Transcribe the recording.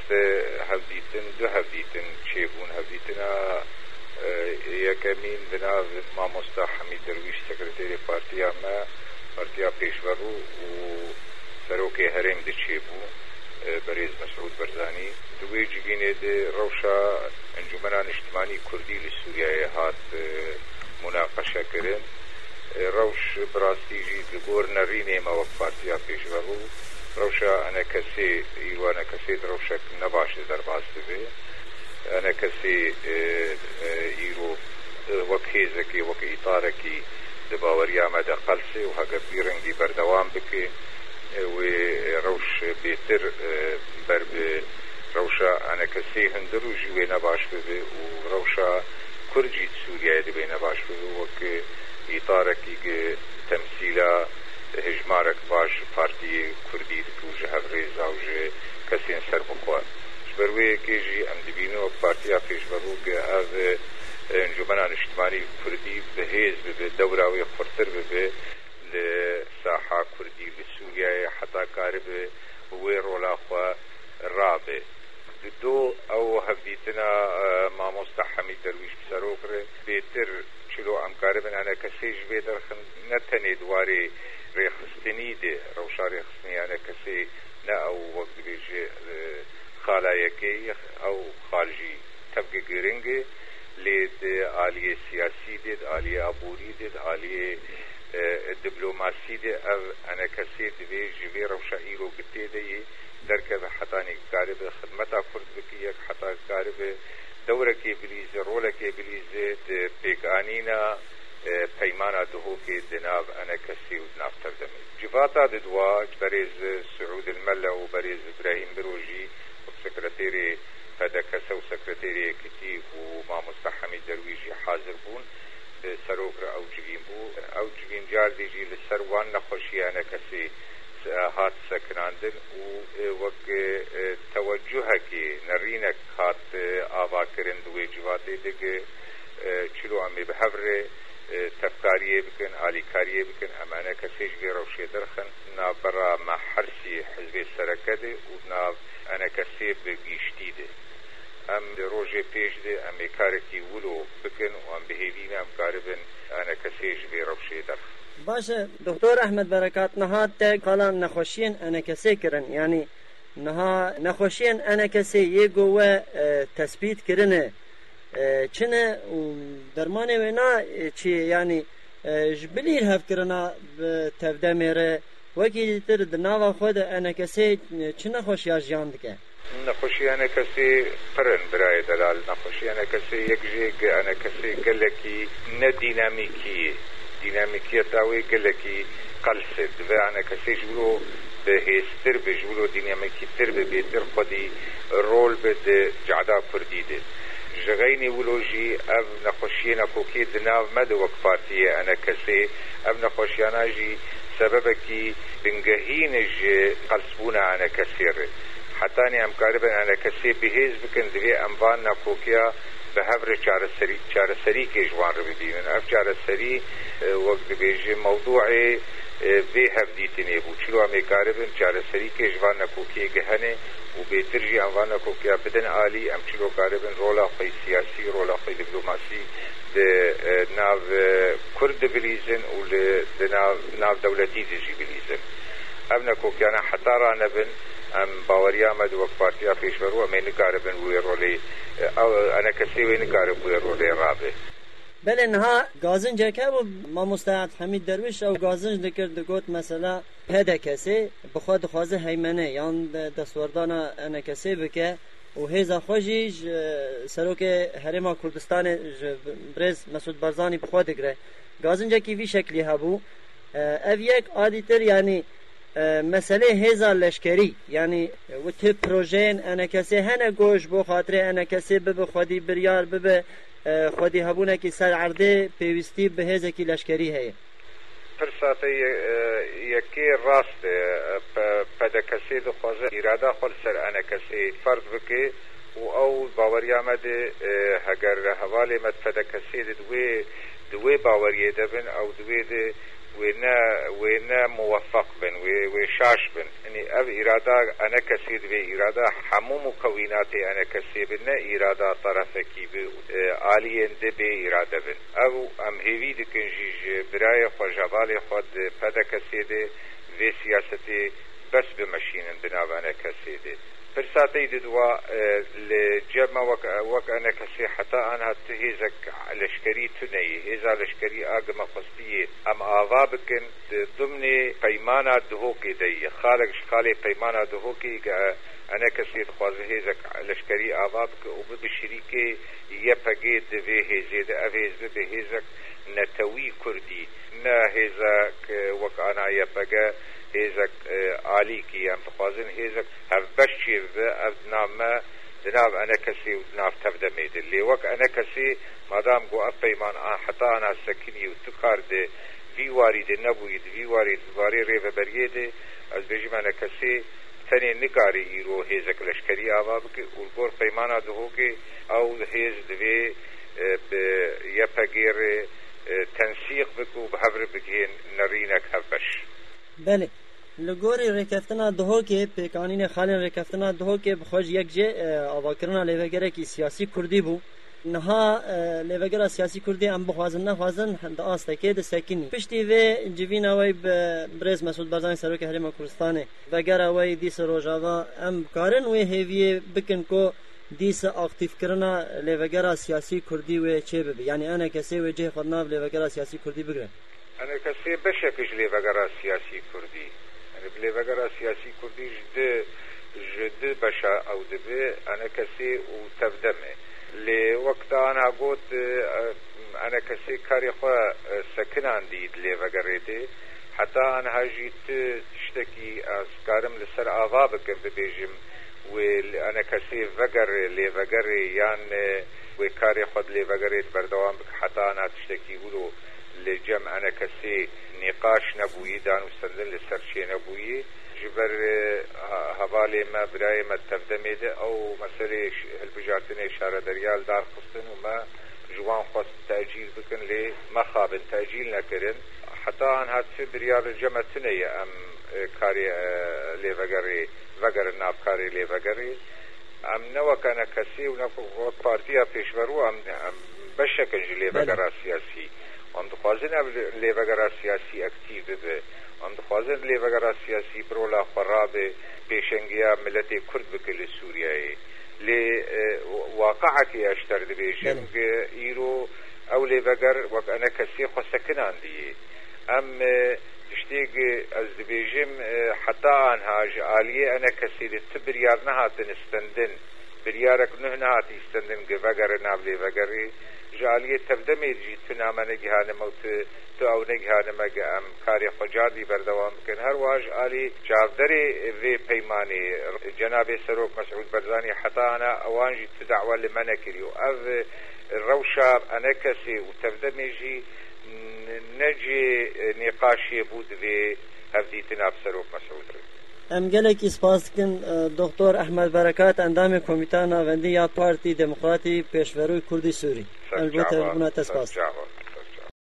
ڕاست هەڵدیتن دو هەڵدیتن چێبوون هەڵدیتنە یەکەمین بناو مامۆستا حەمید دەرویش سەکرتێری پارتیامە پارتیا پێشڤەڕوو و سەرۆکێ هەرێم دچێبوو بەرێز مەسعود بەرزانی دوێ جگینێ ڕەوشە ئەنجومەنان نیشتیمانی کوردی لە سووریایە هات مناقەشەکردن ڕەوش بڕاستیژی گۆر نەڕینێمە وەک پارتیا پێشڤەڕوو ڕەوشە ئەنە کەسێ ئیوانە کەسێت ڕەوشەک نەباشە دەرباس بێ ئەنە کەسێ ئیرۆ وەک هێزەکێ وەک ئیتارەکی دەباوەریامە دەقەلسێ و هەگە بیڕنگی بەردەوام بکێ وێ ڕەوش بێتر بەر بێ ڕەوشە ئەنە کەسێ هەندەر و ژوێ نەباش ببێ و ڕەوشە کورجی سووریای دەبێ نەباش ببێ وەک ئیتارەکی تەمسیلە هژمارێک باش پارتی کوردی دکوژە هەڤڕێزا و ژێ کەسێن سەر بخوات بەروەیەکێژی ئەم دەبینەوە پارتیا پێشڤەڕوو کە ئەڤ ئەنجومەنان نیشتیمانی کوردی بەهێز ببێ دەوراوی قورتر ببێ لە ساحا کوردی لە سووریایە حتا کار بێ وێ ڕۆلاخوا ڕابێ دو ئەو هەڤدیتنە مامۆستا حەمید دەرویش سەرۆکرێ بێتر چلۆ ئەمکارە بن ئەنە کەسێژ بێ دەرخن نەتەنێ دوارێ ڕێخستنی دێ ڕەوشا ڕێخستنیانە کەسێ نە ئەو وەک دەبێژێ خالایەکەی ئەو خالژی تەبگە گرنگێ لێ ئالیە سیاسی دێت ئالیە ئابووری دێت ئالیە دیپلۆماسی دێ ئەو ئەنە کەسێ دەبێ ژێ ڕەوشە ئیرۆ گتێ دەیێ دەرکە بە حتانی کارە بێ خدمەتا کورد بکە یەک حتا کارە بێ دەورەکێ بلیزێ ڕۆلەکێ بلیزێ پێکانینە پەیمانە دهۆکێ دناو ئەنە کەسی و نافتەر دەمێ جڤاتا ددوا بەرێز سعود المەلە و بەرێز ئیبراهیم برۆژی سەکرەتێری پەدەکەسە و سەکرەتێری یەکێتی و مامۆستا حەمید دەرویژی حاضر بوون سەرۆکرە ئەو جگین بوو ئەو جگین جار دێژی لەسەر وان نەخۆشیانە کەسی هات سەکناندن و وەک تەوەجوهەکی نەڕینەک هات ئاواکردن دوێ جواتێ دەگە چلۆ ئەمێ بەهەڤرێ تەفکاریە بکەن ئالیکاریە بکەن ئەمانە کەسێش بێ ڕەوشێ دەرخن نابەڕا مەحەرسی حزبێ سەرەکە دێ و ناو ئەنە کەسێ بگیشتی دێ ئەم ڕۆژێ پێش دێ ئەمێ کارێکی ولۆ بکەن و ئەم بهێوینە ئەم کارە بن ئەنە کەسێش بێ ڕەوشێ دەرخن باشه دکتۆر ئەحمەد بەرەکات نەهات تێک قەڵان نەخۆشیên ئەنە کەسێ kirin yani niha nexweşiyên ئەنە کەسێ yê gowe tespît kirine çine û dermanê wê na çi yani ji bilîr hevkirina bi tevdemê re wekî tir di nava xwe de ئەنە کەسێ çi nexweşiya jiyan dike نەخۆشیانە کەسێ پرن برایە دەلال نەخۆشیانە کەسێ یەک ژێک ئەنە کەسێ گەلێکی نەدینامیکیە دینامیکیەتاوی گەلێکی قەلسێ دوێ ئەنە کەسێ ژورۆ بەهێزتر بێ ژورۆ دینامیکی تر بێ بێتر خودی ڕۆل بێت جعدا کوردی دێت ژغەینی ولۆژی ئەv نەخۆشیە کۆکێ دناو مەدە وەک پارتیە ئەنە کەسێ ئەv نەخۆشیاناژی سەبەبێکی بنگەهینەژ قەلسبوونە ئەنە کەسێڕێ حتانی ئەمکارە بن ئەنە کەسێ بەهێز بکەن دوێ ئەموان نەکۆکیا بە هەورە چارەسەری کێژوان ڕببینن ئەف چارەسەری وەک دەبێژێ مەوضوعێ بێ هەفدیتنێ بوو چلو ئەمێکارە بن چارەسەری کێژوان نەکۆکیە گەهەنێ و بێترژی ئەموان نەکۆکیا بدەن ئالی ئەم چلۆکارە بن ڕۆڵا خۆی سیاسی ڕۆڵا خۆی دیپلۆماسی ناو کورد بلیزن و ناو دەولەتی دژی بلیزن ئەم نەکۆکیانە حتا ڕانەبن ئەم باوەریامە وەک پارتیا پێشڤەڕوو ئەمێ نکارە بن وێ ڕۆڵی ئەنە کەسێ وێ نکارە بووێ ڕۆڵێ ڕابێ بله نها گازنجەکە بوو مامۆستا حەمید دەرویش ئەو گازنج دەکرد دەگوت مەسەلا هەدە کەسێ بخوا دخوازە هەیمەنە یان دەسوەردانە ئەنە کەسێ بکە و هێزا خۆشیش سەرۆکێ هەرێما کوردستانê برێز مەسعود بەرزانی بخوا دەگرێ گازنجێکی وی شەکلی هەبوو ئەv یەک ئادیتر یعنی mesele hêza leşkerî yani wê projeyên ئەنە کەسێ hene goş bo xatirê ئەنە کەسێ bibe xwedî biryar bibe xwedî hebûnekî ser erdê pêwîstî bi hêzekî leşkerî heye پرساتە یەکێ ڕاستێ پەدە کەسێ دخوازە ئیرادا خۆ لەسەر ئەنە کەسێ فەرد بکێ و ئەو باوەریامە دێ هەگەر هەواڵێ مەد پەدە کەسێ دوێ باوەریێ دەبن ئەو دوێ دێ وينا موفق بن وشاش بن يعني أب إرادة أنا كسيد بإرادة حمو مكوناتي أنا كسيد بن إرادة طرفكي عاليين دبي إرادة بن أو أم هيوي دكن جيج براي خجبالي خود پدا كسيد في سياستي بس بمشين بناب أنا كسيد فرساتي دوا لجمع وك أنا كسي حتى أنا تهيزك لشكري تني هذا لشكري آقم قصدي أم آذابكن ضمن قيمانا دهوكي دي خالق شخالي قيمانا دهوكي أنا كسي تخواز هيزك لشكري آذابك وبشريكي يبقى دفي هيزيد أفيز بهيزك نتوي كردي نا هيزك وك أنا يبقى هيزك عاليكي ام تخوازن هيزك هف بشير اف نام دناب انا كسي ودناب تبدا ميد اللي وك انا كسي مادام قو افيمان حتى انا سكني وتكار دي في وارد نبويد في وارد واري ريفا بريده از بيجم انا كسي تاني نقاري ايرو هيزك لشكري آبابك والقور قيمانا دهوكي او هيز دوي يبقير تنسيق بكو بحبر بكين نرينك هفبش بله لگوری رکفتنا دهو که پیکانین خالین رکفتنا دهو که بخوش یک جه آواکرنا لیوگره کی سیاسی کردی بو نها لیوگره سیاسی کردی ام بخوازن نخوازن هند آسته ده سکنی پشتی و جوین اوی برز مسعود برزانی سروک حریم کردستانه وگر اوی دیس روجاوا ام کارن و هیوی بکن کو دیس اکتیف کرنا لیوگره سیاسی کردی و چه ببی یعنی انا کسی و جه خودناو لیوگره سیاسی کردی بگره انا کسی بشکش لیوگره سیاسی کردی بليفقرا سياسي كردي جد بشا او دبي انا كسي وتبدمه لوقت انا قلت انا كسي كاري خوا سكن عندي ليفقريتي حتى انا هاجيت تشتكي اسكارم لسر اغابك ببيجم وانا كسي فقر ليفقري يعني وكاري خود ليفقريت بردوام بك حتى انا تشتكي قولوا لجمع انا كسي نقاش نبوي دان وستندن لسرشي نبوي جبر هوالي ما براي ما تفدميده او مسألة البجارتين اشارة دريال دار خصن وما جوان خواست تأجيل بكن لي ما خابن تأجيل نكرن حتى ان هاد في بريال الجمع تنية ام كاري لي وقر الناب كاري لي وقري ام نوى كان كسي ونوى بارتيا بيشورو ام بشكل لي وقر سياسي ام دخوازن لیوگرا سیاسی اکتیو به ام دخوازن لیوگرا سیاسی برولا خراب پیشنگیا ملت کرد بکل سوریه لی واقعه که اشتر دبیشم که ایرو او لیوگر وک انا کسی خو سکنان دیه ام تشتیگ از دبیجم حتی آنها جعالیه انا کسی دی تبریار نهاتن استندن بریارک نه نهاتی استندن گوگر ناب لیوگری جالية تبدأ ميجي تنام نجهان موت تو أو نجهان مجا أم كاري خجادي بردوام كن هر واج آلي جافدري في بيماني جناب سروك مسعود برزاني حتى أنا أوانجي تدعوى لمنكريو أف الروشة أنا كسي وتبدأ ميجي نجي نقاشي بود في هفدي تناب سروك مسعود ام گلکی سپاس کن دکتر احمد برکات اندام کمیته ناوندی یا پارتی دموکراتی پیشوروی کردی سوری البته بنا تسپاس